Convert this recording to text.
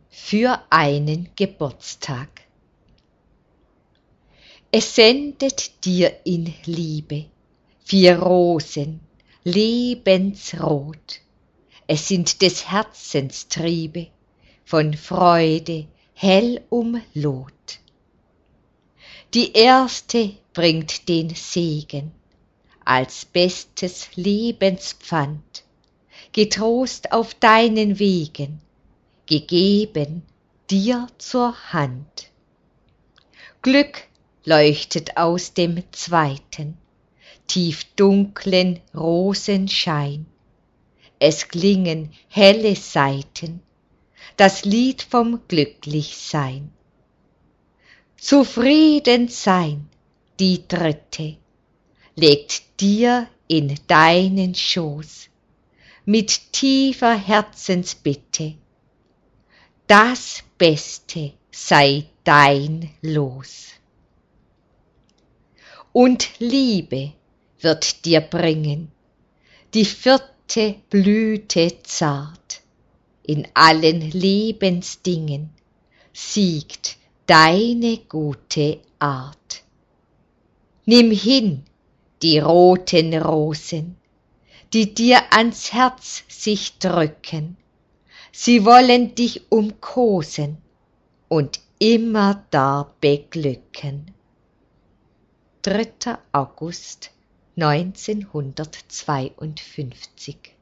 für einen Geburtstag. Es sendet dir in Liebe 4 Rosen, lebensrot. Es sind des Herzens Triebe, von Freude hell umlot. Die erste bringt den Segen, als bestes Lebenspfand, getrost auf deinen Wegen, gegeben dir zur Hand. Glück leuchtet aus dem zweiten, tief dunklen Rosenschein. Es klingen helle Saiten, das Lied vom Glücklichsein. Zufrieden sein, die dritte, legt dir in deinen Schoß, mit tiefer Herzensbitte, das Beste sei dein Los. Und Liebe wird dir bringen, die 4. Blüte zart, in allen Lebensdingen siegt deine gute Art. Nimm hin die roten Rosen, die dir ans Herz sich drücken, sie wollen dich umkosen und immerdar beglücken. 3. August 1952